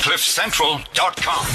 CliffCentral.com.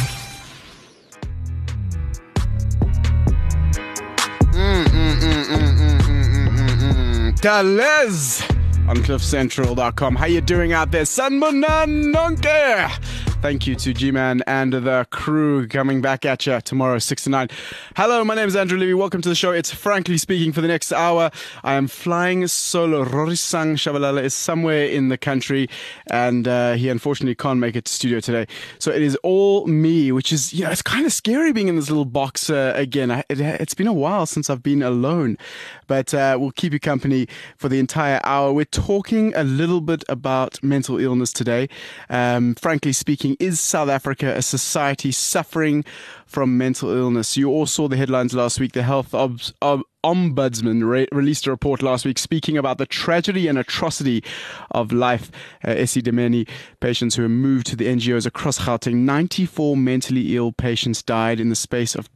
Dalez on CliffCentral.com. How you doing out there? Sanmunanonke. Thank you to G-Man and the crew coming back at you tomorrow, 6 to 9. Hello, my name is Andrew Levy. Welcome to the show. It's Frankly Speaking for the next hour. I am flying solo. Rorisang Shabalala is somewhere in the country, and he unfortunately can't make it to studio today. So it is all me, which is, it's kind of scary being in this little box again. It's been a while since I've been alone, but we'll keep you company for the entire hour. We're talking a little bit about mental illness today. Frankly speaking, is South Africa a society suffering from mental illness? You all saw the headlines last week. The Health Ombudsman released a report last week speaking about the tragedy and atrocity of life. Esidimeni patients who were moved to the NGOs across Gauteng. 94 mentally ill patients died in the space of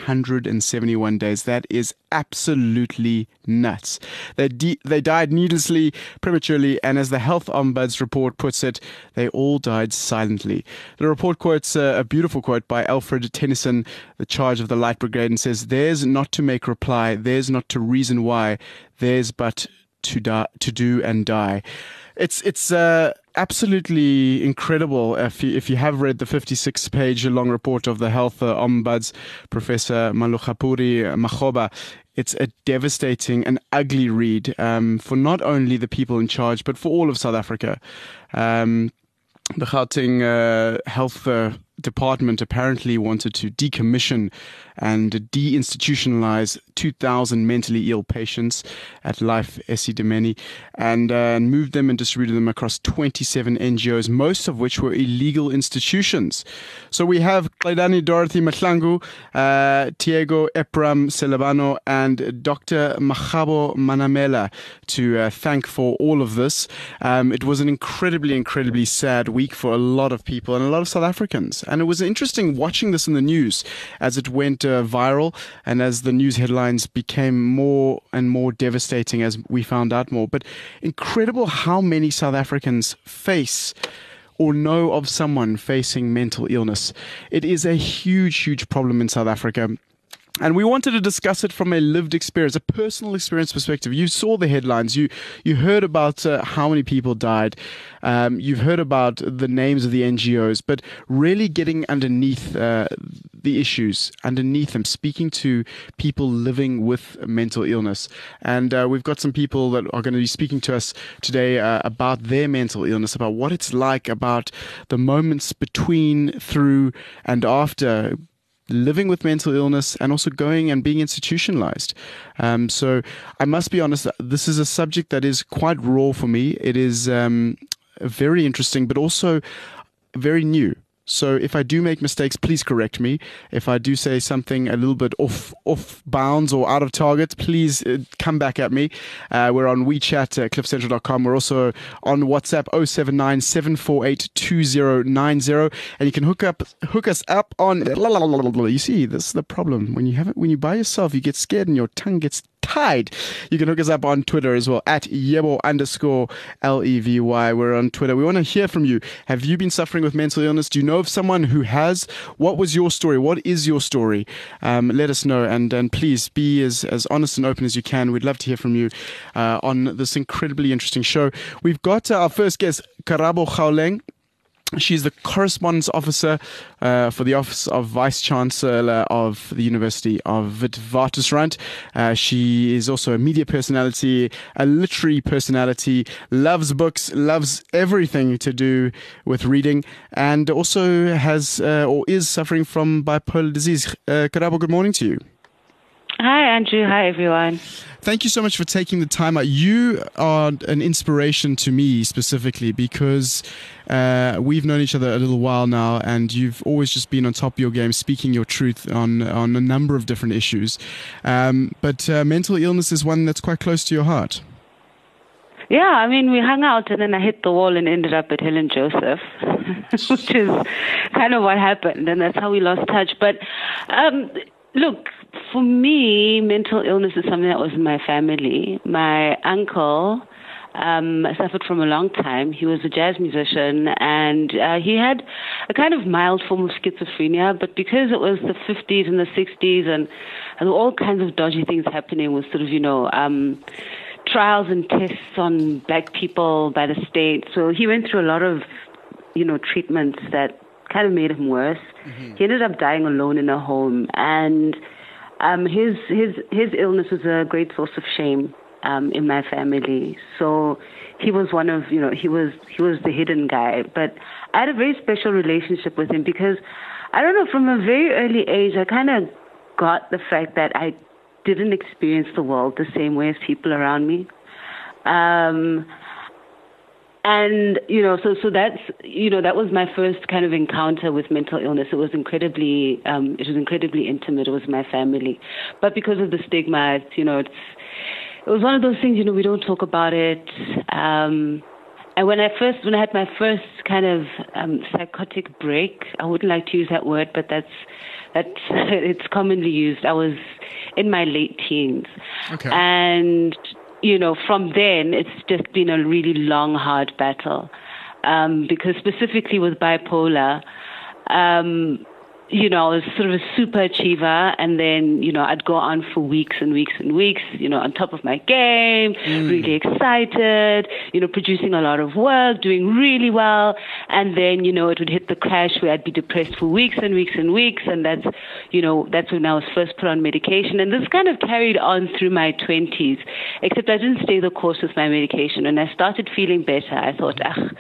271 days. That is absolutely nuts. They died needlessly, prematurely, and as the Health Ombuds report puts it, they all died silently. The report quotes a beautiful quote by Alfred Tennyson, the charge of the Light Brigade, and says, "Theirs not to make reply, theirs not to reason why, theirs but to do and die." It's absolutely incredible. If you have read the 56-page long report of the Health Ombuds, Professor Malukapuri Makgoba, it's a devastating and ugly read for not only the people in charge, but for all of South Africa. The Gauteng Health Department apparently wanted to decommission and deinstitutionalize 2,000 mentally ill patients at Life Esidimeni and moved them and distributed them across 27 NGOs, most of which were illegal institutions. So we have Qaidani Dorothy Mahlangu, Tiago Epram Selabano, and Dr. Makgabo Manamela to thank for all of this. It was an incredibly sad week for a lot of people and a lot of South Africans. And it was interesting watching this in the news as it went viral and as the news headlines became more and more devastating as we found out more. But incredible how many South Africans face or know of someone facing mental illness. It is a huge problem in South Africa. And we wanted to discuss it from a lived experience, a personal experience perspective. You saw the headlines. You heard about how many people died. You've heard about the names of the NGOs, but really getting underneath the issues, underneath them, speaking to people living with mental illness. And we've got some people that are going to be speaking to us today about their mental illness, about what it's like, about the moments between, through, and after living with mental illness, and also going and being institutionalized. So I must be honest, this is a subject that is quite raw for me. It is very interesting, but also very new. So if I do make mistakes, please correct me. If I do say something a little bit off bounds or out of target, please come back at me. We're on WeChat, cliffcentral.com. We're also on WhatsApp, 079 748 2090. And you can hook us up on... You see, this is the problem. When you by yourself, you get scared and your tongue gets tied. You can hook us up on Twitter as well, at Yebo_LEVY. We're on Twitter. We want to hear from you. Have you been suffering with mental illness? Do you know of someone who has? What was your story? What is your story? Let us know, and please be as honest and open as you can. We'd love to hear from you on this incredibly interesting show. We've got our first guest, Karabo Gauleng. She's the correspondence officer for the Office of Vice Chancellor of the University of Witwatersrand. She is also a media personality, a literary personality, loves books, loves everything to do with reading, and also has or is suffering from bipolar disease. Karabo, good morning to you. Hi, Andrew. Hi, everyone. Thank you so much for taking the time out. You are an inspiration to me specifically because we've known each other a little while now, and you've always just been on top of your game, speaking your truth on a number of different issues. But mental illness is one that's quite close to your heart. Yeah, I mean, we hung out and then I hit the wall and ended up at Helen Joseph, which is kind of what happened, and that's how we lost touch. But look, for me, mental illness is something that was in my family. My uncle suffered from a long time. He was a jazz musician, and he had a kind of mild form of schizophrenia, but because it was the 50s and the 60s and all kinds of dodgy things happening with sort of, trials and tests on black people by the state. So he went through a lot of, treatments that kind of made him worse. Mm-hmm. He ended up dying alone in a home, and his illness was a great source of shame in my family. So he was one of, he was the hidden guy. But I had a very special relationship with him because, I don't know, from a very early age, I kind of got the fact that I didn't experience the world the same way as people around me. And, so that's, that was my first kind of encounter with mental illness. It was incredibly intimate. It was my family. But because of the stigma, it was one of those things, we don't talk about it. And when I had my first kind of psychotic break, I wouldn't like to use that word, but that's it's commonly used. I was in my late teens. Okay. And from then, it's just been a really long, hard battle. Because specifically with bipolar, I was sort of a super achiever, and then, I'd go on for weeks and weeks and weeks, on top of my game, really excited, producing a lot of work, doing really well. And then, it would hit the crash where I'd be depressed for weeks and weeks and weeks. And that's when I was first put on medication. And this kind of carried on through my 20s, except I didn't stay the course with my medication. And I started feeling better. I thought,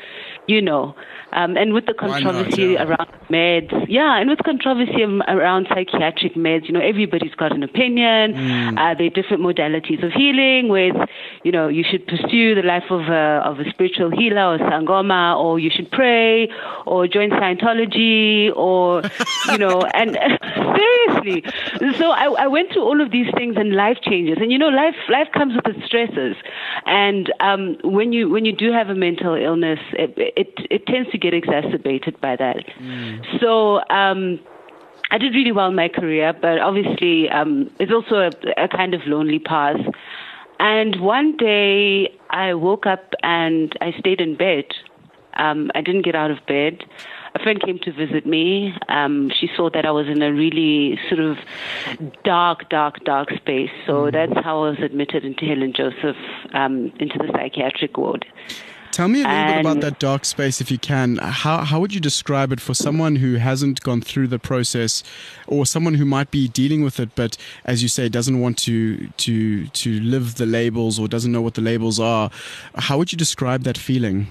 and with the controversy around meds, and with controversy around psychiatric meds, everybody's got an opinion. There are different modalities of healing, where you should pursue the life of a spiritual healer or sangoma, or you should pray, or join Scientology, or and seriously. So I went through all of these things, and life changes, and life comes with its stresses, and when you do have a mental illness, it tends to get exacerbated by that. So I did really well in my career, but obviously it's also a kind of lonely path. And one day I woke up and I stayed in bed. I didn't get out of bed. A friend came to visit me. She saw that I was in a really sort of dark space. So that's how I was admitted into Helen Joseph, into the psychiatric ward. Tell me a little bit about that dark space, if you can. How would you describe it for someone who hasn't gone through the process, or someone who might be dealing with it, but as you say, doesn't want to live the labels, or doesn't know what the labels are? How would you describe that feeling?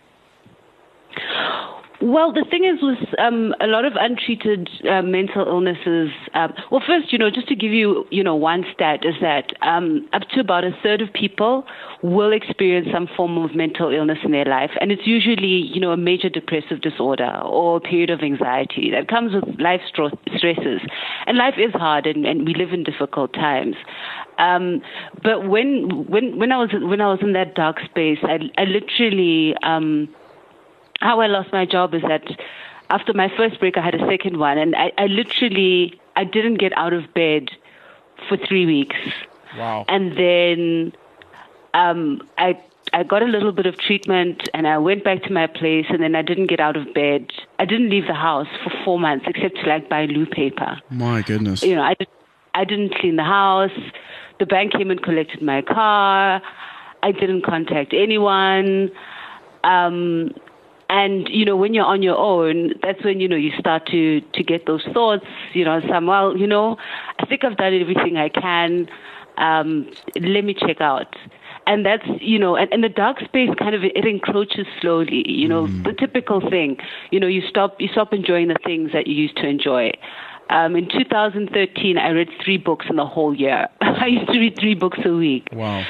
Well, the thing is with a lot of untreated mental illnesses, first, just to give you, one stat is that up to about a third of people will experience some form of mental illness in their life. And it's usually, a major depressive disorder or a period of anxiety that comes with life stresses. And life is hard, and we live in difficult times. But when I was in that dark space, I literally... how I lost my job is that after my first break, I had a second one, and I didn't get out of bed for 3 weeks. Wow. And then I got a little bit of treatment, and I went back to my place, and then I didn't get out of bed. I didn't leave the house for 4 months except to buy loo paper. My goodness. I didn't clean the house. The bank came and collected my car. I didn't contact anyone. And, when you're on your own, that's when, you start to get those thoughts, I think I've done everything I can. Let me check out. And that's, and the dark space kind of, it encroaches slowly, the typical thing, you stop enjoying the things that you used to enjoy. In 2013, I read 3 books in the whole year. I used to read 3 books a week. Wow.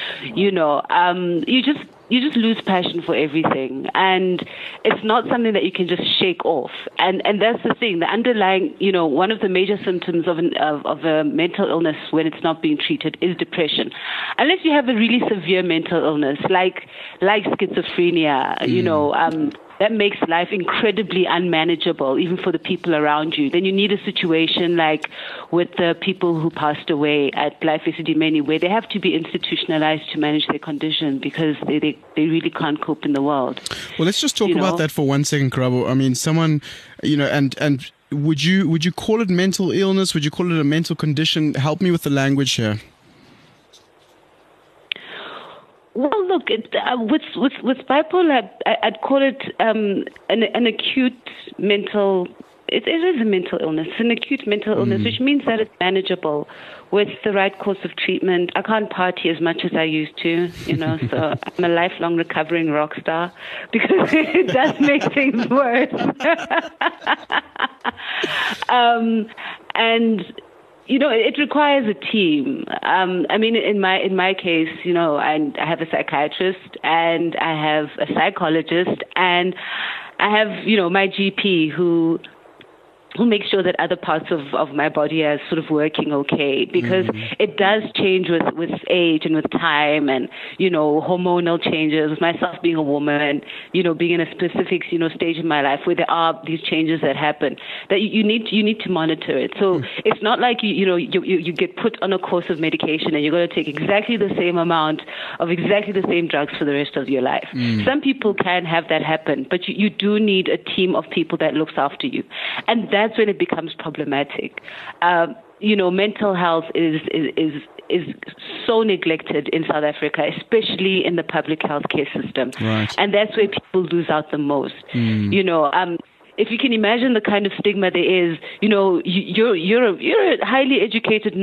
You just lose passion for everything, and it's not something that you can just shake off. And that's the thing. The underlying, one of the major symptoms of a mental illness when it's not being treated is depression. Unless you have a really severe mental illness, like schizophrenia, that makes life incredibly unmanageable, even for the people around you. Then you need a situation like with the people who passed away at Life Esidimeni, where they have to be institutionalized to manage their condition because they they really can't cope in the world. Well, let's just talk about that for 1 second, Karabo. I mean, someone, and would you call it mental illness? Would you call it a mental condition? Help me with the language here. Well, look, with bipolar, I'd call it an acute mental. It is a mental illness. It's an acute mental illness, which means that it's manageable with the right course of treatment. I can't party as much as I used to, so I'm a lifelong recovering rock star because it does make things worse. And it requires a team. I mean, in my case, I have a psychiatrist and I have a psychologist and I have, my GP who make sure that other parts of my body are sort of working okay, because it does change with age and with time and, hormonal changes, with myself being a woman, being in a specific, stage in my life where there are these changes that happen, that you need to monitor it. So it's not like, you get put on a course of medication and you're going to take exactly the same amount of exactly the same drugs for the rest of your life. Some people can have that happen, but you do need a team of people that looks after you. And that's when it becomes problematic. Mental health is so neglected in South Africa, especially in the public healthcare system. Right. And that's where people lose out the most. If you can imagine the kind of stigma there is, you're a highly educated,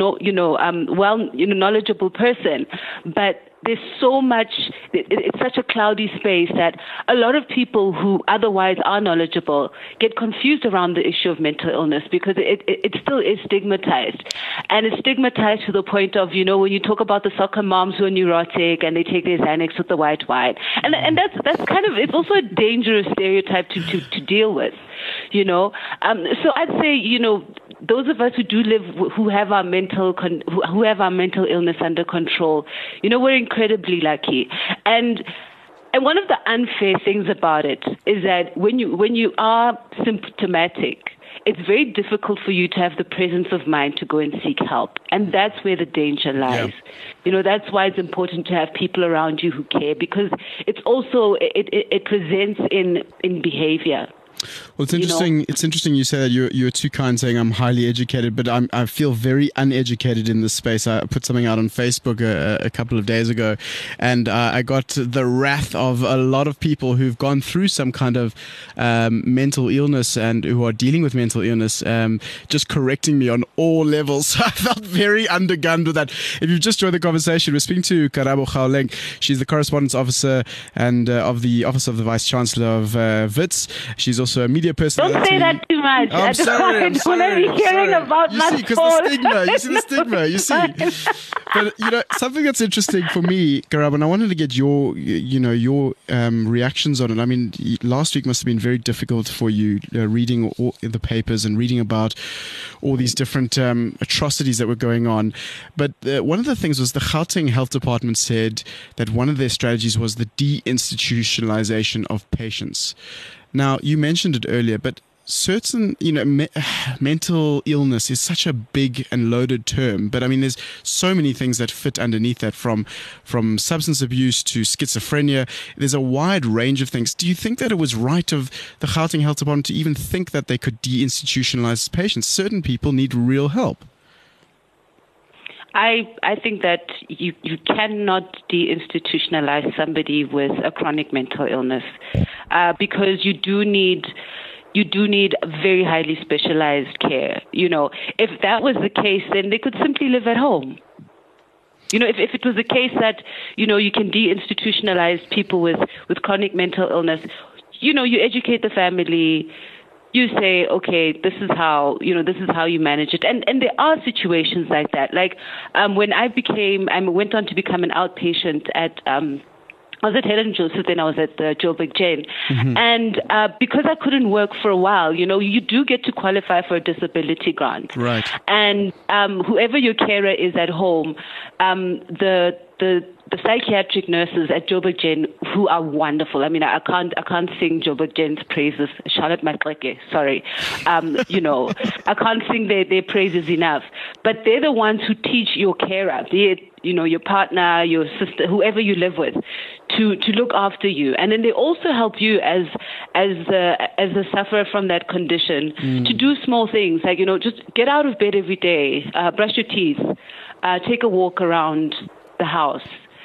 knowledgeable person, but there's so much, it's such a cloudy space that a lot of people who otherwise are knowledgeable get confused around the issue of mental illness because it still is stigmatized. And it's stigmatized to the point of, when you talk about the soccer moms who are neurotic and they take their Xanax with the white wine. And that's kind of, it's also a dangerous stereotype to deal with, So I'd say, those of us who do live, who have our mental illness under control, we're incredibly lucky. And one of the unfair things about it is that when you are symptomatic, it's very difficult for you to have the presence of mind to go and seek help. And that's where the danger lies. Yeah. That's why it's important to have people around you who care, because it's also, it presents in behavior. Well, it's interesting. It's interesting you say that you're too kind, saying I'm highly educated, but I feel very uneducated in this space. I put something out on Facebook a couple of days ago, and I got the wrath of a lot of people who've gone through some kind of mental illness and who are dealing with mental illness, just correcting me on all levels. So I felt very undergunned with that. If you've just joined the conversation, we're speaking to Karabo Gaoleng. She's the correspondence officer and of the Office of the Vice Chancellor of WITS. She's also a media personality. Don't say that too much. I'm sorry. I don't want to be hearing about my because the stigma. You see the stigma. You see. But something that's interesting for me, Karabo, and I wanted to get your reactions on it. I mean, last week must have been very difficult for you, reading all the papers and reading about all these different atrocities that were going on. But one of the things was the Gauteng Health Department said that one of their strategies was the deinstitutionalization of patients. Now, you mentioned it earlier, but certain, mental illness is such a big and loaded term. But I mean, there's so many things that fit underneath that, from substance abuse to schizophrenia. There's a wide range of things. Do you think that it was right of the Gauteng Health Department to even think that they could deinstitutionalize patients? Certain people need real help. I think that you cannot deinstitutionalize somebody with a chronic mental illness because you do need very highly specialized care. If that was the case, then they could simply live at home. If it was the case that, you can deinstitutionalize people with chronic mental illness, you educate the family. You say, okay, this is how you manage it. And there are situations like that. Like, when I went on to become an outpatient at, I was at Helen Joseph, then I was at the Joburg Jain. Mm-hmm. And because I couldn't work for a while, you do get to qualify for a disability grant. Right. And whoever your carer is at home, the the psychiatric nurses at Joburg Gen, who are wonderful. I mean, I can't sing Joburg Gen's praises. Charlotte Matleke, sorry. I can't sing their praises enough. But they're the ones who teach your carer, be it, your partner, your sister, whoever you live with, to look after you. And then they also help you as a sufferer from that condition to do small things like, just get out of bed every day, brush your teeth, take a walk around the house.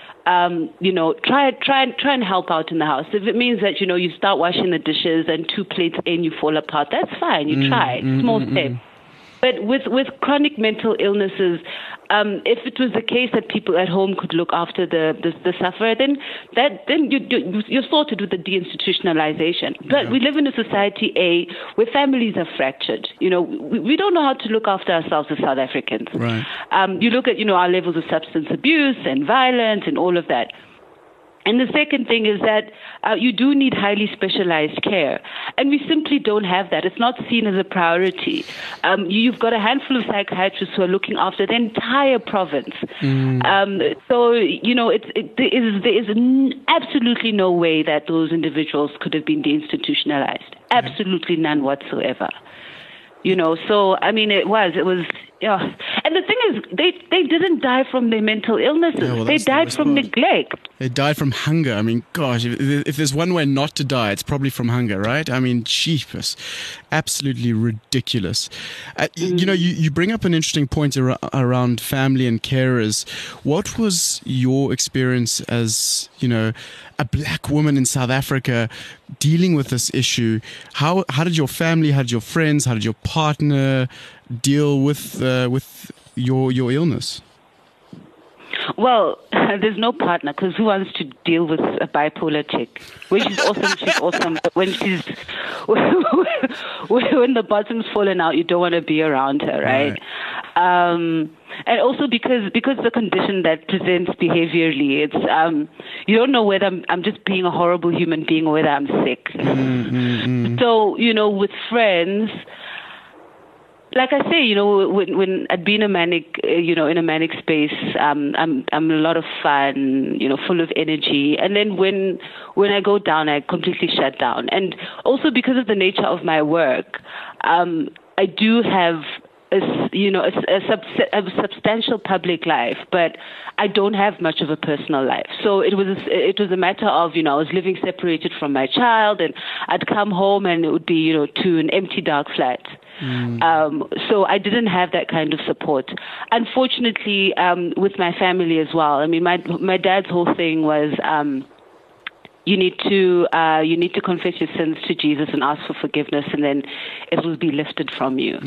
Try and help out in the house. If it means that, you start washing the dishes and 2 plates in, you fall apart, that's fine. You try. Small step. But with chronic mental illnesses, if it was the case that people at home could look after the sufferer, then you're sorted with the deinstitutionalization. But we live in a society, where families are fractured. We don't know how to look after ourselves as South Africans. Right. You look at, our levels of substance abuse and violence and all of that. And the second thing is that you do need highly specialized care. And we simply don't have that. It's not seen as a priority. You've got a handful of psychiatrists who are looking after the entire province. So, there is absolutely no way that those individuals could have been deinstitutionalized. Absolutely none whatsoever. So, I mean, it was, yeah. And the thing is, they didn't die from their mental illnesses. Yeah, they died from neglect. They died from hunger. I mean, gosh, if there's one way not to die, it's probably from hunger, right? I mean, jeepers, absolutely ridiculous. You bring up an interesting point around family and carers. What was your experience as, a black woman in South Africa dealing with this issue? How did your family, how did your friends, how did your partner deal with your illness? Well, there's no partner, because who wants to deal with a bipolar chick? When she's awesome, but when when the bottom's falling out, you don't want to be around her, right? And also because the condition that presents behaviorally, it's you don't know whether I'm just being a horrible human being or whether I'm sick. So, with friends, like I say, when I'd be in a manic, in a manic space, I'm a lot of fun, full of energy. And then when I go down, I completely shut down. And also because of the nature of my work, I do have a substantial public life, but I don't have much of a personal life. So it was a matter of, I was living separated from my child, and I'd come home and it would be, to an empty, dark flat. So I didn't have that kind of support. Unfortunately, with my family as well. I mean, my dad's whole thing was, you need to confess your sins to Jesus and ask for forgiveness, and then it will be lifted from you.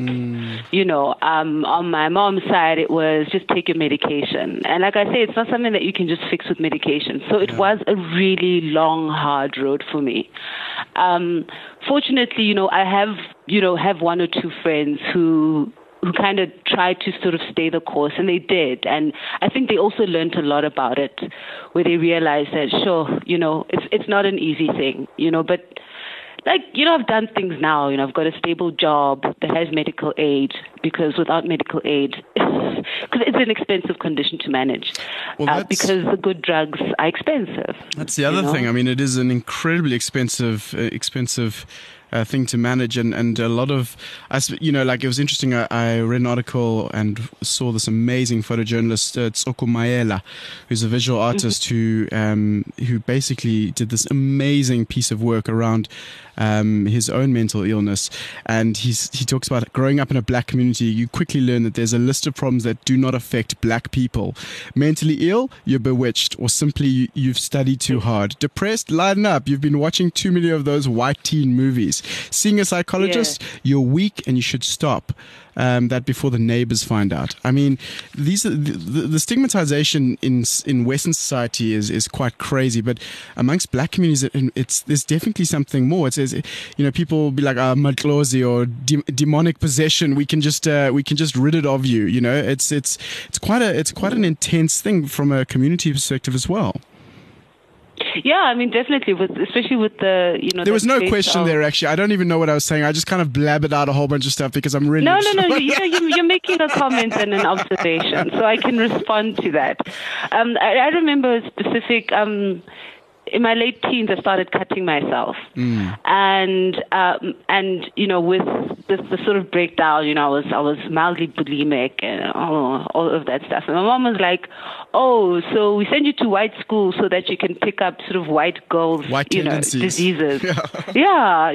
On my mom's side, it was just take your medication. And like I say, it's not something that you can just fix with medication. So it was a really long, hard road for me. Fortunately, I have one or two friends who kind of tried to sort of stay the course, and they did. And I think they also learned a lot about it, where they realized that, sure, it's not an easy thing, but like, I've done things now, I've got a stable job that has medical aid, because without medical aid, because it's an expensive condition to manage, because the good drugs are expensive. That's the other thing. I mean, it is an incredibly expensive thing to manage, and a lot of, like, it was interesting. I read an article and saw this amazing photojournalist, Tsoko Maela, who's a visual artist who basically did this amazing piece of work around his own mental illness. And he talks about growing up in a black community. You quickly learn that there's a list of problems that do not affect black people. Mentally ill, you're bewitched, or simply you've studied too hard. Depressed, lighten up. You've been watching too many of those white teen movies. Seeing a psychologist, you're weak and you should stop. That before the neighbors find out. I mean, these are the stigmatization in Western society is quite crazy, but amongst black communities, there's definitely something more. It says, people will be like, matlozi, or demonic possession. We can just rid it of you. It's quite an intense thing from a community perspective as well. Yeah, I mean, definitely, especially with the, There was no question there, actually. I don't even know what I was saying. I just kind of blabbered out a whole bunch of stuff because I'm really... No. You're making a comment and an observation, so I can respond to that. I remember a specific... in my late teens, I started cutting myself, and with the sort of breakdown, I was mildly bulimic and all of that stuff. And my mom was like, "Oh, so we send you to white school so that you can pick up sort of white girls, diseases." Yeah,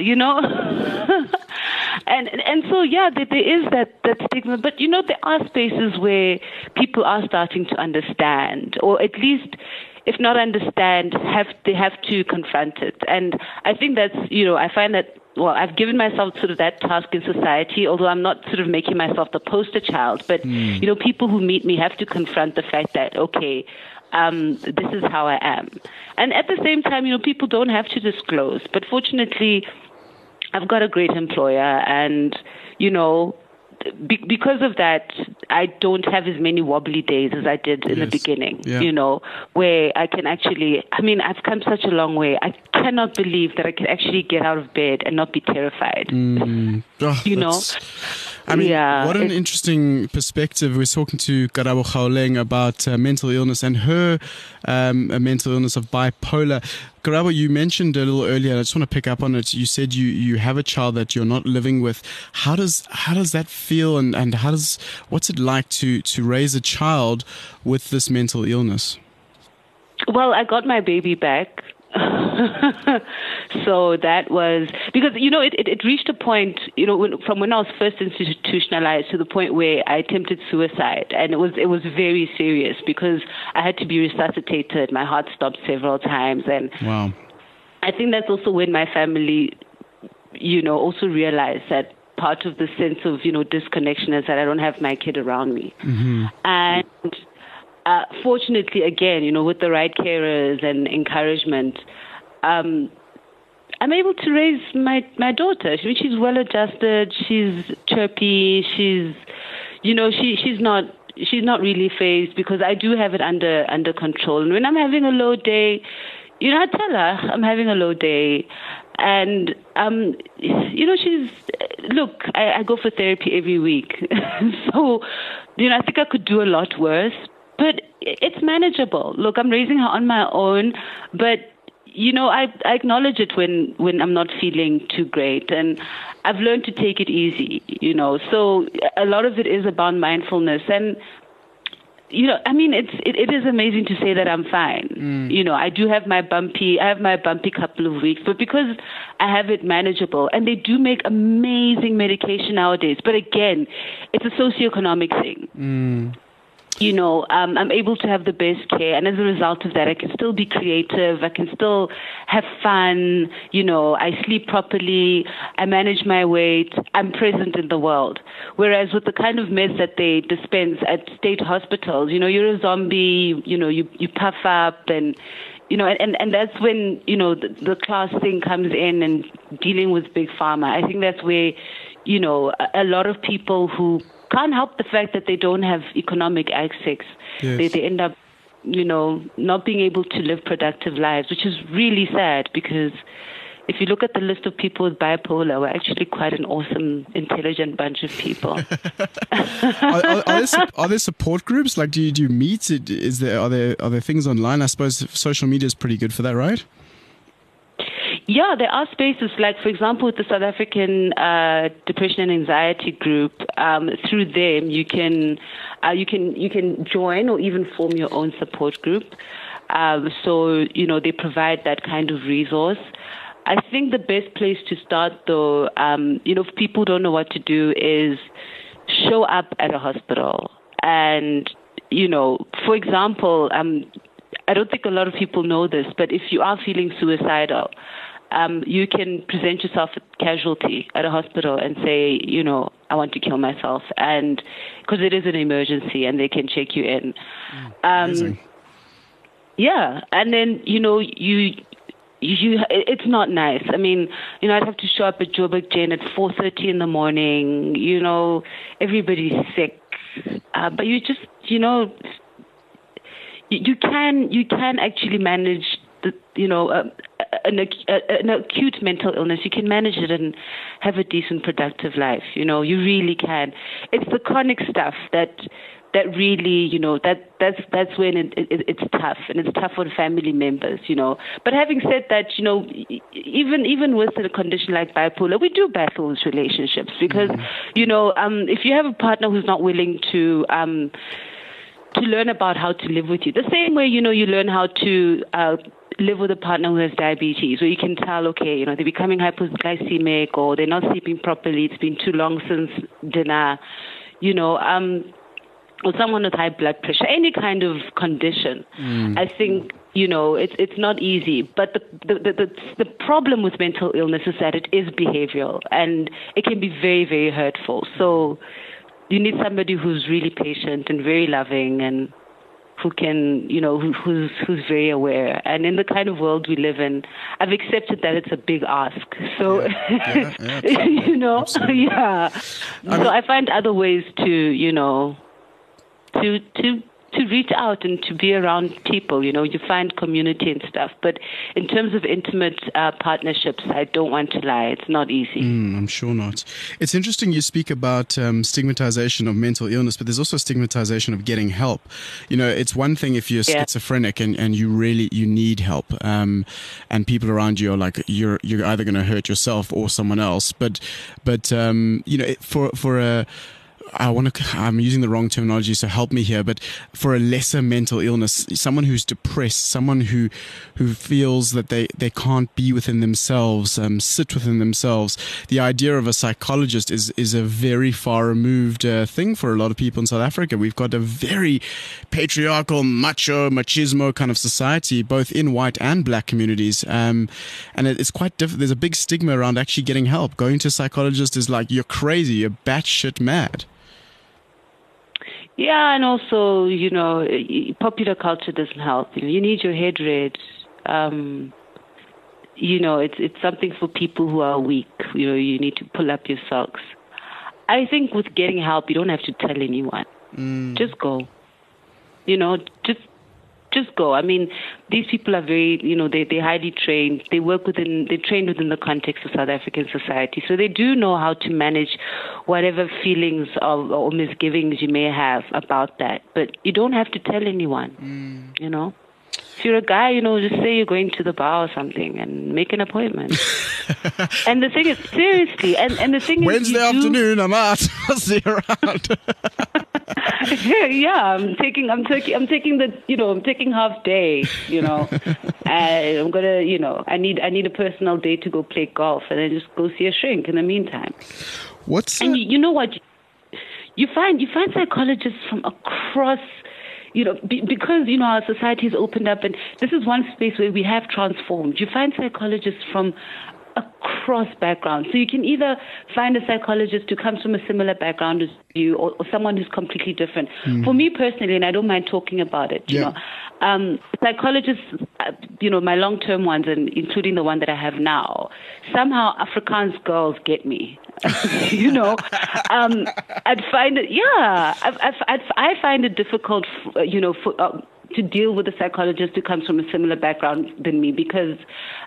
and so there is that stigma, but there are spaces where people are starting to understand, or at least, if not understand, they have to confront it. And I think that's, I find that, I've given myself sort of that task in society, although I'm not sort of making myself the poster child. But, people who meet me have to confront the fact that, okay, this is how I am. And at the same time, people don't have to disclose. But fortunately, I've got a great employer, and, because of that, I don't have as many wobbly days as I did in the beginning, where I can actually, I've come such a long way. I cannot believe that I can actually get out of bed and not be terrified. What an interesting perspective. We're talking to Karabo Gaoleng about mental illness and her mental illness of bipolar. Karabo, you mentioned a little earlier, I just want to pick up on it. You said you have a child that you're not living with. How does that feel, and what's it like to raise a child with this mental illness? Well, I got my baby back. So that was because it reached a point from when I was first institutionalized to the point where I attempted suicide, and it was very serious because I had to be resuscitated. My heart stopped several times, and wow. I think that's also when my family also realized that part of the sense of disconnection is that I don't have my kid around me. And fortunately, again, with the right carers and encouragement, I'm able to raise my daughter. She's well adjusted. She's chirpy. She's not really phased because I do have it under control. And when I'm having a low day, I tell her I'm having a low day. And, I go for therapy every week. So, I think I could do a lot worse. But it's manageable. Look, I'm raising her on my own, but, I acknowledge it when I'm not feeling too great. And I've learned to take it easy, So a lot of it is about mindfulness. And, it is amazing to say that I'm fine. I do have my bumpy couple of weeks, but because I have it manageable, and they do make amazing medication nowadays. But again, it's a socioeconomic thing. I'm able to have the best care, and as a result of that, I can still be creative. I can still have fun. I sleep properly. I manage my weight. I'm present in the world. Whereas with the kind of meds that they dispense at state hospitals, you're a zombie. You puff up, and and that's when the class thing comes in and dealing with big pharma. I think that's where a lot of people who can't help the fact that they don't have economic access. Yes. They end up, not being able to live productive lives, which is really sad because if you look at the list of people with bipolar, we're actually quite an awesome, intelligent bunch of people. Are there support groups? Like, do you meet? Are there things online? I suppose social media is pretty good for that, right? Yeah, there are spaces like, for example, with the South African Depression and Anxiety Group. Through them, you can join or even form your own support group. So they provide that kind of resource. I think the best place to start, though, if people don't know what to do, is show up at a hospital. And for example, I don't think a lot of people know this, but if you are feeling suicidal, you can present yourself as casualty at a hospital and say, I want to kill myself, and because it is an emergency and they can check you in. Yeah, and then it's not nice. I mean, I'd have to show up at Joburg Jane at 4:30 in the morning. Everybody's sick, but you just, you can actually manage an acute mental illness, you can manage it and have a decent, productive life. You really can. It's the chronic stuff that really, that's when it's tough, and it's tough on family members, But having said that, even with a condition like bipolar, we do battle with relationships because, if you have a partner who's not willing to learn about how to live with you, the same way, you learn how to live with a partner who has diabetes, where you can tell, okay, they're becoming hypoglycemic or they're not sleeping properly, it's been too long since dinner, or someone with high blood pressure, any kind of condition. I think, it's not easy. But the problem with mental illness is that it is behavioral and it can be very, very hurtful. So you need somebody who's really patient and very loving and who can, who's very aware. And in the kind of world we live in, I've accepted that it's a big ask. So, absolutely. Yeah. So I find other ways to, to reach out and to be around people, you find community and stuff. But in terms of intimate partnerships, I don't want to lie, it's not easy. I'm sure not. It's interesting you speak about stigmatization of mental illness, but there's also stigmatization of getting help. It's one thing if you're schizophrenic and you need help, and people around you are like, you're either going to hurt yourself or someone else. But for a I'm using the wrong terminology, so help me here, but for a lesser mental illness, someone who's depressed, someone who feels that they can't be within themselves, sit within themselves, the idea of a psychologist is a very far removed thing for a lot of people in South Africa. We've got a very patriarchal, machismo kind of society, both in white and black communities, and it's quite different. There's a big stigma around actually getting help. Going to a psychologist is like, you're crazy, you're batshit mad. Yeah, and also, popular culture doesn't help. You need your head read. It's something for people who are weak. You need to pull up your socks. I think with getting help, you don't have to tell anyone. Just go. Just go. I mean, these people are very, they're highly trained. They're trained within the context of South African society. So they do know how to manage whatever feelings or misgivings you may have about that. But you don't have to tell anyone, If you're a guy, just say you're going to the bar or something and make an appointment. And the thing is, seriously, and the thing is, Wednesday afternoon, I'm out. I'll see you around. Yeah, I'm taking half day, and I'm gonna, I need a personal day to go play golf and then just go see a shrink in the meantime. You know what? You find psychologists from across, because, our society has opened up, and this is one space where we have transformed. You find psychologists from across backgrounds. So you can either find a psychologist who comes from a similar background as you or someone who's completely different. For me personally, and I don't mind talking about it, psychologists, my long-term ones, and including the one that I have now, somehow Afrikaans girls get me. I'd find it, I find it difficult, to deal with a psychologist who comes from a similar background than me because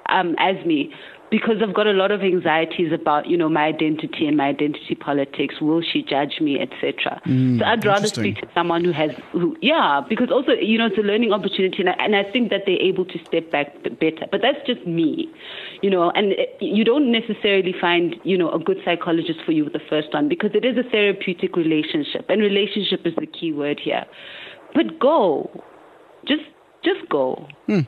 I've got a lot of anxieties about, my identity and my identity politics. Will she judge me, etc. So I'd rather speak to someone because also, it's a learning opportunity, and I think that they're able to step back better. But that's just me, and you don't necessarily find, a good psychologist for you with the first one, because it is a therapeutic relationship, and relationship is the key word here. But go. Just go,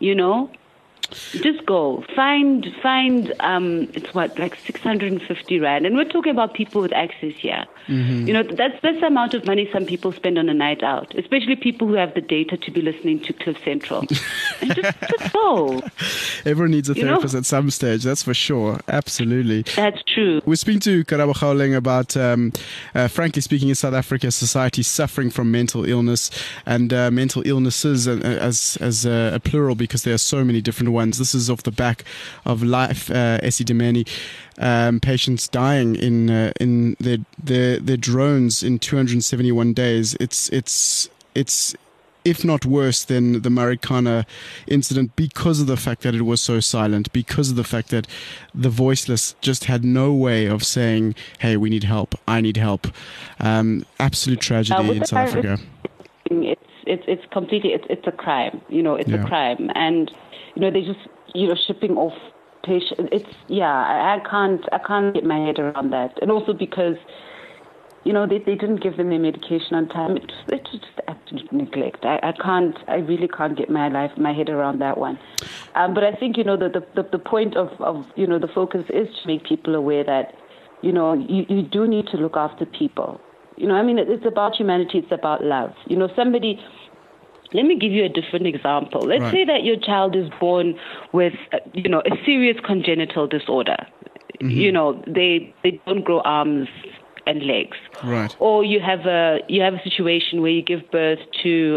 Just go. Find it's like 650 Rand. And we're talking about people with access here. That's the amount of money some people spend on a night out, especially people who have the data to be listening to Cliff Central. And just go. Everyone needs a therapist at some stage, that's for sure. Absolutely. That's true. We're speaking to Karabo Gaoleng about, frankly speaking, in South Africa, society suffering from mental illness and mental illnesses as a plural, because there are so many different ones. This is off the back of Life, Esidimeni, patients dying in their drones in 271 days. It's if not worse than the Marikana incident, because of the fact that it was so silent, because of the fact that the voiceless just had no way of saying, hey, we need help, I need help. Absolute tragedy in South Africa. It's completely, it's a crime, it's a crime. And, they just, shipping off patients. I can't get my head around that. And also because, they didn't give them their medication on time. It's just absolute neglect. I really can't get my head around that one. But I think, the point of the focus is to make people aware that, you do need to look after people. It's about humanity. It's about love. Let me give you a different example. Let's say that your child is born with, a serious congenital disorder. Mm-hmm. They don't grow arms and legs. Right. Or you have a situation where you give birth to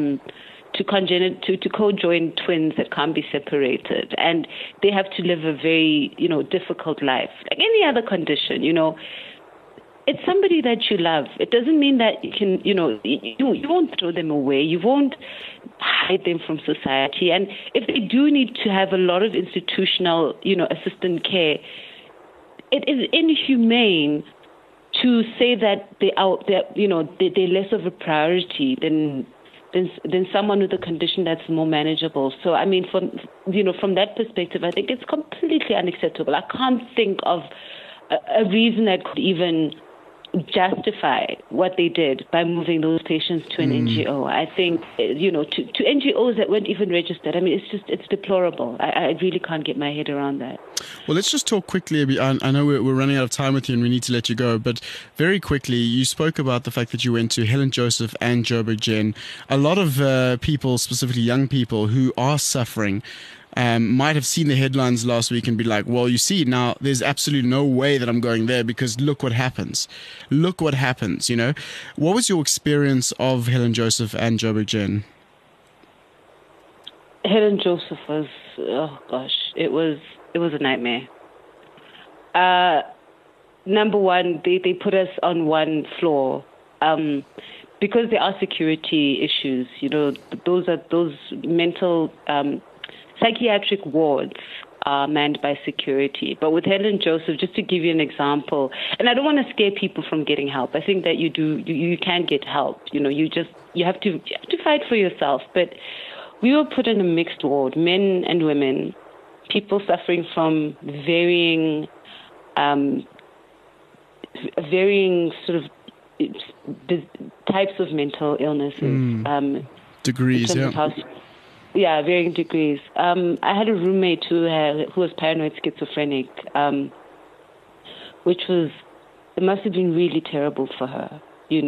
co-joined twins that can't be separated, and they have to live a very, difficult life. Like any other condition, it's somebody that you love. It doesn't mean that you can, you won't throw them away. You won't hide them from society. And if they do need to have a lot of institutional, assistant care, it is inhumane to say that they're less of a priority than someone with a condition that's more manageable. So, from that perspective, I think it's completely unacceptable. I can't think of a reason that could even justify what they did by moving those patients to an NGO. I think, to NGOs that weren't even registered. It's deplorable. I really can't get my head around that. Well, let's just talk quickly. I know we're running out of time with you and we need to let you go, but very quickly, you spoke about the fact that you went to Helen Joseph and Joburg Gen. A lot of people, specifically young people who are suffering, might have seen the headlines last week and be like, well, you see, now there's absolutely no way that I'm going there because look what happens. Look what happens, What was your experience of Helen Joseph and Joburg Gen? Helen Joseph was, it was a nightmare. Number one, they put us on one floor. Because there are security issues, those mental psychiatric wards are manned by security. But with Helen Joseph, just to give you an example, and I don't want to scare people from getting help. I think that you can get help. You have to fight for yourself. But we were put in a mixed ward, men and women, people suffering from varying sort of types of mental illnesses. Degrees, yeah, varying degrees. I had a roommate who was paranoid schizophrenic, it must have been really terrible for her,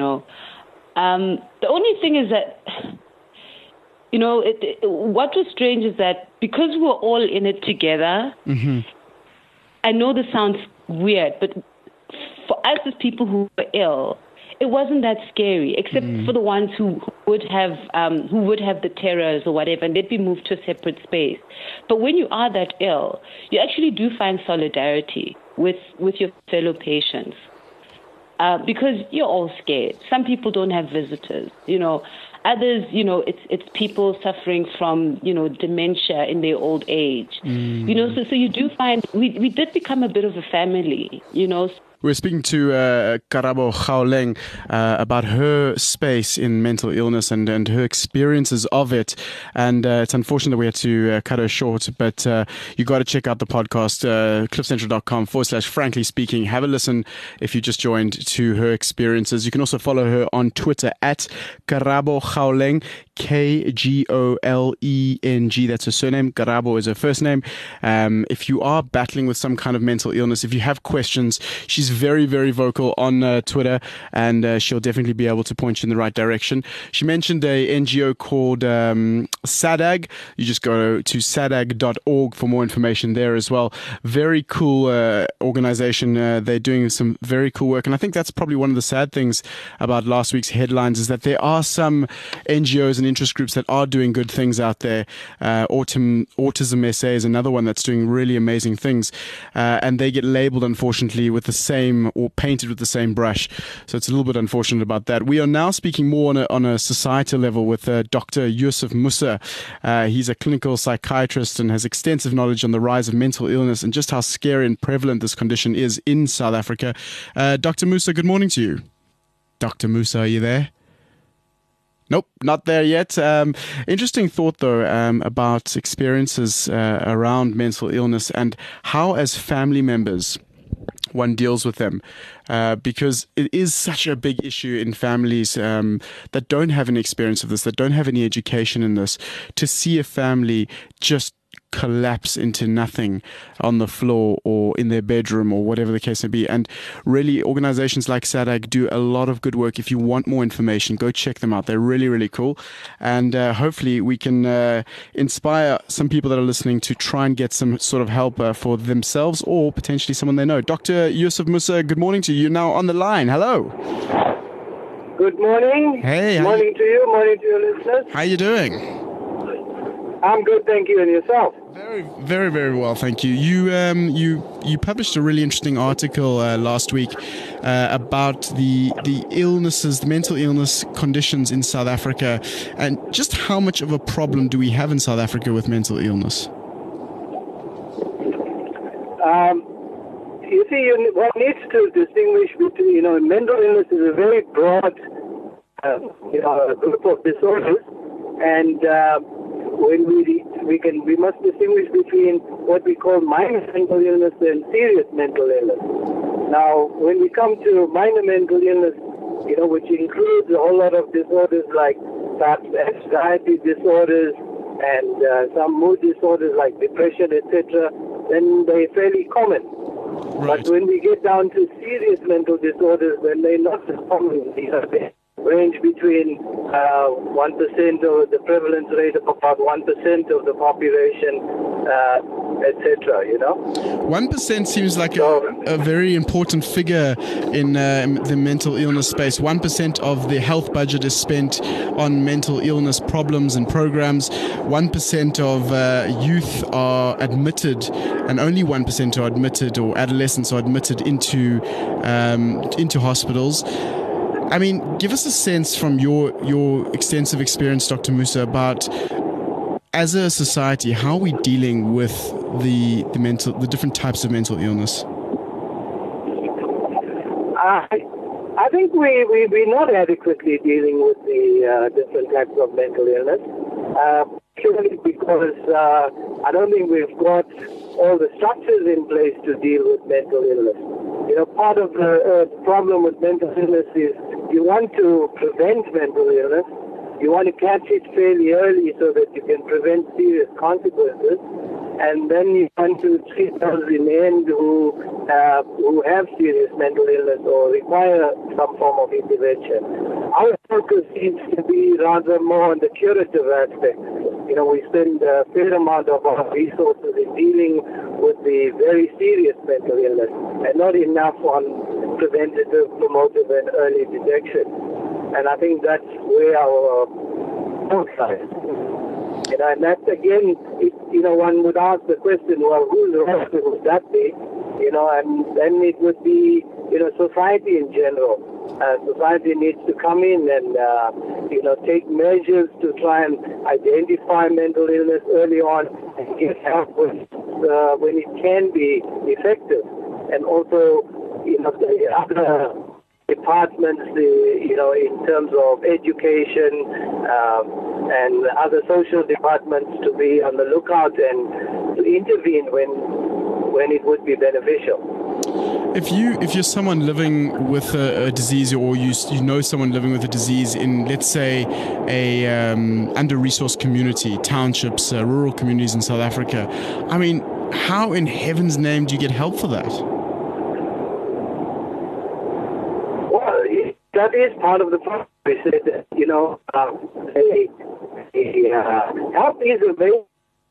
The only thing is that, what was strange is that because we were all in it together, I know this sounds weird, but for us as people who were ill, it wasn't that scary, except for the ones who would have the terrors or whatever, and they'd be moved to a separate space. But when you are that ill, you actually do find solidarity with your fellow patients because you're all scared. Some people don't have visitors, Others, it's people suffering from, dementia in their old age. So you do find we did become a bit of a family, We're speaking to Karabo Gaoleng about her space in mental illness and her experiences of it. And it's unfortunate that we had to cut her short, but you got to check out the podcast, cliffcentral.com/frankly speaking. Have a listen if you just joined to her experiences. You can also follow her on Twitter at Karabo Gaoleng, K-G-O-L-E-N-G. That's her surname. Karabo is her first name. If you are battling with some kind of mental illness, if you have questions, she's very, very vocal on Twitter, and she'll definitely be able to point you in the right direction. She mentioned a NGO called SADAG. You just go to sadag.org for more information there as well. Very cool organization. They're doing some very cool work, and I think that's probably one of the sad things about last week's headlines is that there are some NGOs and interest groups that are doing good things out there. Autism SA is another one that's doing really amazing things, and they get labeled, unfortunately, with the same same or painted with the same brush. So it's a little bit unfortunate about that. We are now speaking more on a societal level with Dr. Yusuf Moosa. He's a clinical psychiatrist and has extensive knowledge on the rise of mental illness and just how scary and prevalent this condition is in South Africa. Dr. Moosa, good morning to you. Dr. Moosa, are you there? Nope, not there yet. Interesting thought, though, about experiences around mental illness and how, as family members, one deals with them, because it is such a big issue in families that don't have any experience of this, that don't have any education in this, to see a family just collapse into nothing on the floor or in their bedroom or whatever the case may be. And really, organizations like SADAG do a lot of good work. If you want more information, go check them out. They're really, really cool. And hopefully we can inspire some people that are listening to try and get some sort of help for themselves or potentially someone they know. Dr. Yusuf Moosa, good morning to you. You're now on the line. Hello. Good morning. Hey. Morning to you. Morning to your listeners. How you doing? I'm good, thank you. And yourself? Very, very, very well, thank you. You published a really interesting article last week about the illnesses, the mental illness conditions in South Africa, and just how much of a problem do we have in South Africa with mental illness? You see, one needs to distinguish between, mental illness is a very broad, group of disorders, and when we must distinguish between what we call minor mental illness and serious mental illness. Now, when we come to minor mental illness, which includes a whole lot of disorders like perhaps anxiety disorders and some mood disorders like depression, etc., then they're fairly common. Right. But when we get down to serious mental disorders, then they're not as common. They range between 1% of the prevalence rate of about 1% of the population, etc. 1% seems like a very important figure in the mental illness space. 1% of the health budget is spent on mental illness problems and programs. 1% of youth are admitted, and only 1% are admitted, or adolescents are admitted into hospitals. I mean, give us a sense from your extensive experience, Dr. Moosa, about, as a society, how are we dealing with the different types of mental illness? I think we're not adequately dealing with the different types of mental illness, purely because I don't think we've got all the structures in place to deal with mental illness. Part of the problem with mental illness is you want to prevent mental illness. You want to catch it fairly early so that you can prevent serious consequences. And then you want to treat those in the end who have serious mental illness or require some form of intervention. Our focus seems to be rather more on the curative aspect. We spend a fair amount of our resources in dealing with the very serious mental illness and not enough on preventative, promotive, and early detection. And I think that's where our focus lies. And that's, again, one would ask the question, well, whose role would that be? And then it would be, society in general. Society needs to come in and, take measures to try and identify mental illness early on and get help when it can be effective. And also, the other departments, in terms of education and other social departments, to be on the lookout and to intervene when it would be beneficial. If you're someone living with a disease, or you know someone living with a disease in, let's say, a under-resourced community, townships, rural communities in South Africa, I mean, how in heaven's name do you get help for that? Well, that is part of the problem. We said that, help is available.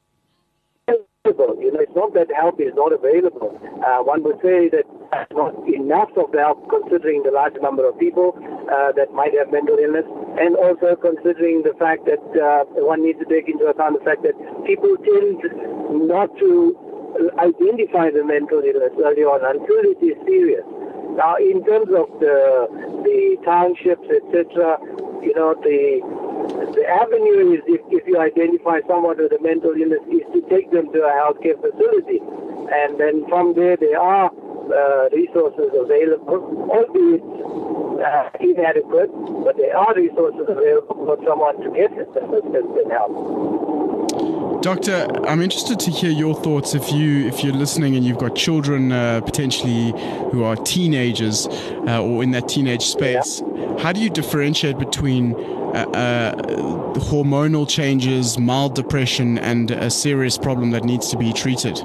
It's not that help is not available. One would say that that's not enough of the help, considering the large number of people that might have mental illness, and also considering the fact that one needs to take into account the fact that people tend not to identify the mental illness early on until it is serious. Now, in terms of the townships, etc., the avenue is, if you identify someone with a mental illness, is to take them to a healthcare facility. And then from there are resources available, albeit inadequate, but there are resources available for someone to get assistance and help. Doctor, I'm interested to hear your thoughts if you're listening and you've got children potentially who are teenagers or in that teenage space. Yeah. How do you differentiate between hormonal changes, mild depression, and a serious problem that needs to be treated?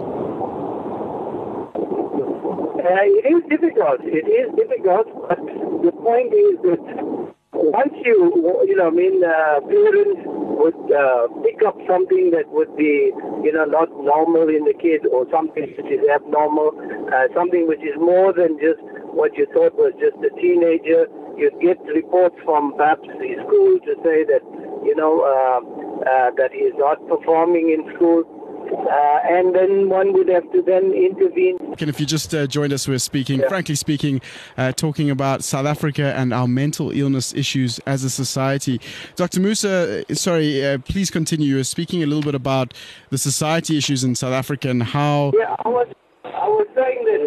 It is difficult. But the point is that once parents would pick up something that would be, not normal in the kid, or something which is abnormal, something which is more than just what you thought was just a teenager. You'd get reports from perhaps the school to say that, that he is not performing in school. And then one would have to then intervene. And if you just joined us, we're speaking, frankly speaking, talking about South Africa and our mental illness issues as a society. Dr. Musa, please continue. You were speaking a little bit about the society issues in South Africa and how... Yeah, I was saying that,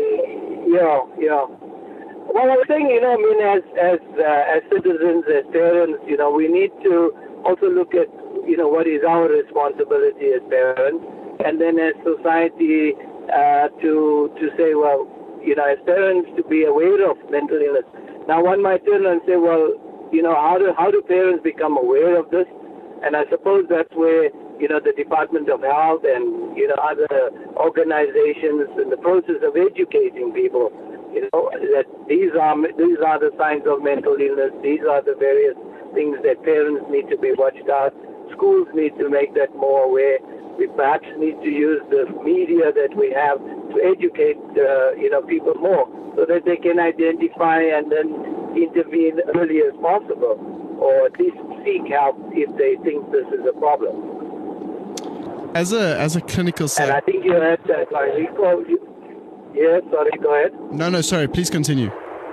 Well, I was saying, as citizens, as parents, we need to also look at, what is our responsibility as parents. And then as society, to say, well, as parents, to be aware of mental illness. Now, one might turn and say, well, how do parents become aware of this? And I suppose that's where, the Department of Health and, other organizations in the process of educating people, that these are the signs of mental illness. These are the various things that parents need to be watched out. Schools need to make that more aware. We perhaps need to use the media that we have to educate, people more, so that they can identify and then intervene early as possible, or at least seek help if they think this is a problem. As a clinical and I think you had that. Yes, sorry, go ahead. No, sorry. Please continue.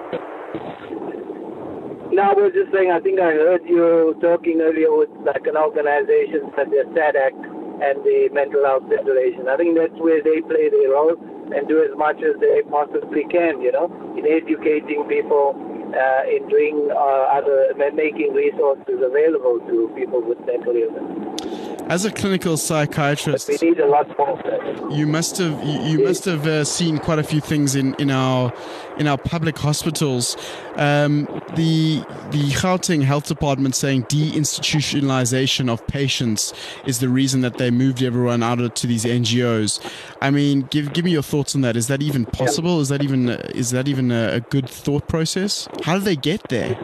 No, I was just saying. I think I heard you talking earlier with like an organization such as SADC and the Mental Health Federation. I think that's where they play their role and do as much as they possibly can, in educating people, in doing making resources available to people with mental illness. As a clinical psychiatrist, but we need a lot more. You must have seen quite a few things in our public hospitals. The Gauteng Health Department saying deinstitutionalization of patients is the reason that they moved everyone out to these NGOs. I mean, give me your thoughts on that. Is that even possible? Is that even a good thought process? How do they get there?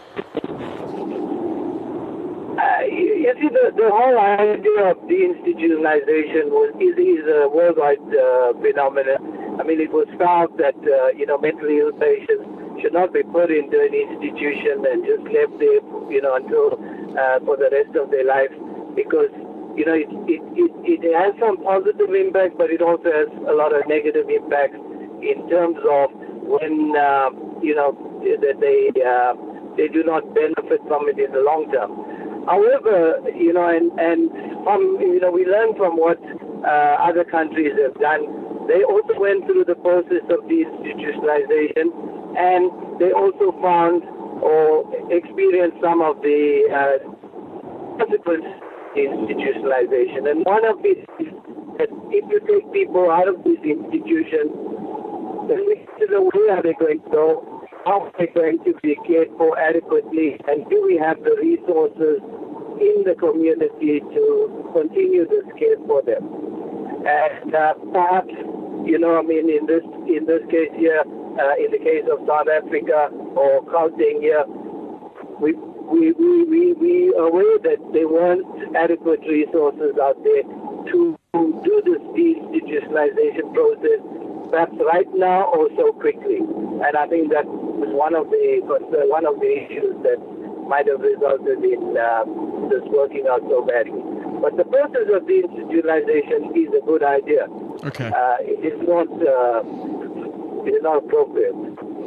You see, the whole idea of deinstitutionalization is a worldwide phenomenon. I mean, it was found that, mentally ill patients should not be put into an institution and just left there, until for the rest of their life, because, it has some positive impact, but it also has a lot of negative impacts in terms of when, that they do not benefit from it in the long term. However, and from, we learn from what other countries have done. They also went through the process of deinstitutionalization, and they also found or experienced some of the consequences of institutionalization. And one of it is that if you take people out of these institutions, then we consider where are they going to go? How are they going to be cared for adequately, and do we have the resources in the community to continue this care for them? And perhaps, in this case here, in the case of South Africa or Gauteng here, we are aware that there weren't adequate resources out there to do this deinstitutionalization process, perhaps right now or so quickly. And I think that was one of the issues that might have resulted in this working out so badly. But the process of deinstitutionalization is a good idea. Okay. It is not appropriate.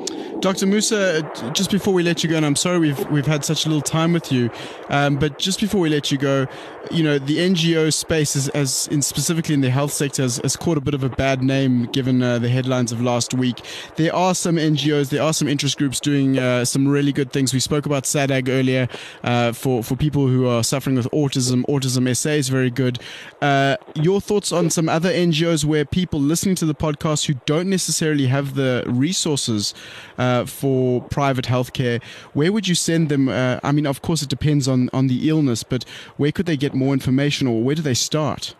Dr. Musa, just before we let you go, and I'm sorry we've had such a little time with you, but just before we let you go, the NGO space, specifically in the health sector, has caught a bit of a bad name given the headlines of last week. There are some NGOs, there are some interest groups doing some really good things. We spoke about SADAG earlier for people who are suffering with autism. Autism SA is very good. Your thoughts on some other NGOs where people listening to the podcast who don't necessarily have the resources for private healthcare, where would you send them? I mean, of course, it depends on the illness, but where could they get more information, or where do they start?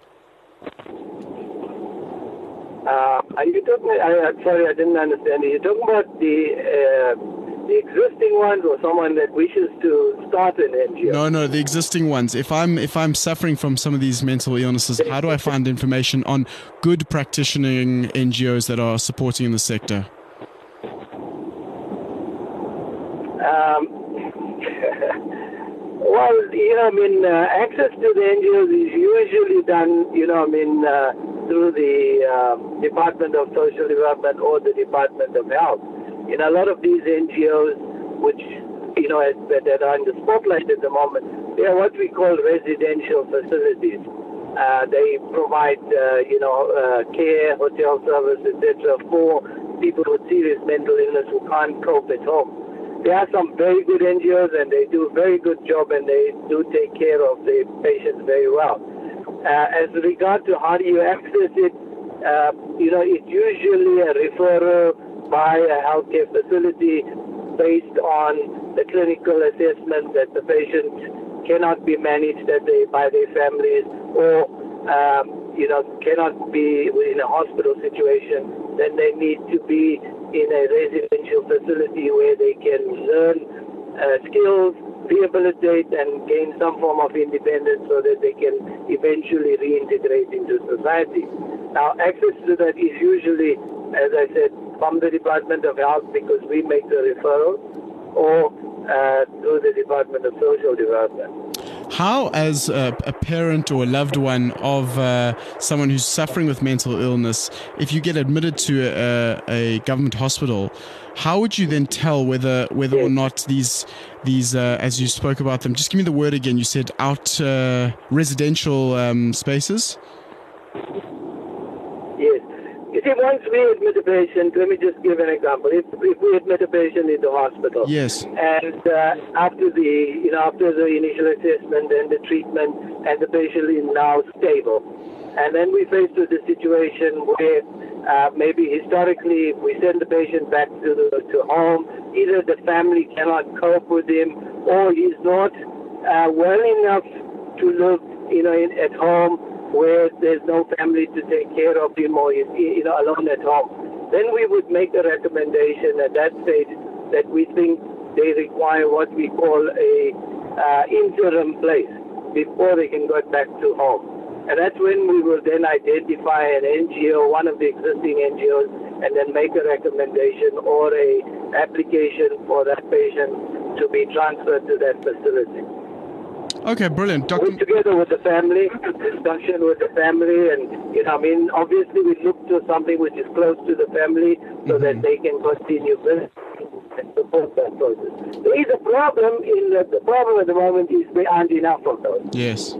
Are you talking? Sorry, I didn't understand. Are you talking about the existing ones, or someone that wishes to start an NGO? No, the existing ones. If I'm suffering from some of these mental illnesses, how do I find information on good practicing NGOs that are supporting in the sector? Well, access to the NGOs is usually done, through the Department of Social Development or the Department of Health. A lot of these NGOs, which, that are in the spotlight at the moment, they are what we call residential facilities. They provide, care, hotel service, etc., for people with serious mental illness who can't cope at home. There are some very good NGOs, and they do a very good job, and they do take care of the patients very well. As regard to how do you access it, it's usually a referral by a healthcare facility based on the clinical assessment that the patient cannot be managed by their families, or cannot be in a hospital situation. Then they need to be in a residential facility where they can learn skills, rehabilitate, and gain some form of independence so that they can eventually reintegrate into society. Now, access to that is usually, as I said, from the Department of Health, because we make the referral, or through the Department of Social Development. How, as a parent or a loved one of someone who's suffering with mental illness, if you get admitted to a government hospital, how would you then tell whether or not these as you spoke about them, just give me the word again, you said residential spaces? Yes. You see, once we admit a patient, let me just give an example. If we admit a patient into hospital, yes, and after the initial assessment and the treatment, and the patient is now stable, and then we face with the situation where maybe historically we send the patient back to home. Either the family cannot cope with him, or he's not well enough to live, at home, where there's no family to take care of him, or he's alone at home. Then we would make a recommendation at that stage that we think they require what we call a interim place before they can go back to home. And that's when we will then identify an NGO, one of the existing NGOs, and then make a recommendation or a application for that patient to be transferred to that facility. Okay, brilliant. Work together with the family, discussion with the family, and obviously we look to something which is close to the family so that they can continue business and support that process. There is a problem the problem at the moment is there aren't enough of those. Yes.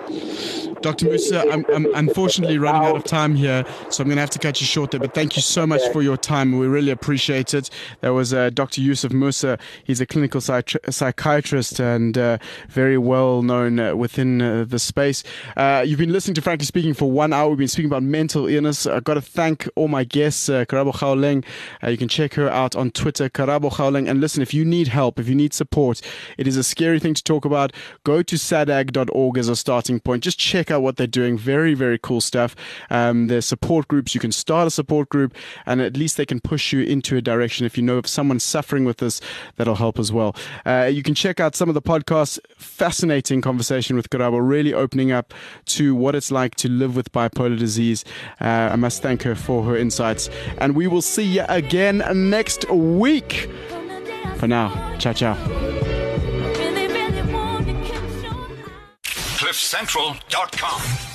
Dr. Musa, I'm unfortunately running out of time here, so I'm going to have to cut you short there, but thank you so much for your time. We really appreciate it. That was Dr. Yusuf Musa. He's a clinical psychiatrist and very well known within the space. You've been listening to Frankly Speaking for 1 hour. We've been speaking about mental illness. I've got to thank all my guests, Karabo Gaoleng. You can check her out on Twitter, Karabo Gaoleng. And listen, if you need help, if you need support, it is a scary thing to talk about. Go to sadag.org as a starting point. Just check out what they're doing. Very, very cool stuff. There's support groups. You can start a support group, and at least they can push you into a direction. If you know of someone suffering with this, that'll help as well. You can check out some of the podcasts. Fascinating conversation with Karabo, really opening up to what it's like to live with bipolar disease. I must thank her for her insights, and we will see you again next week. For now, ciao, ciao. CliffCentral.com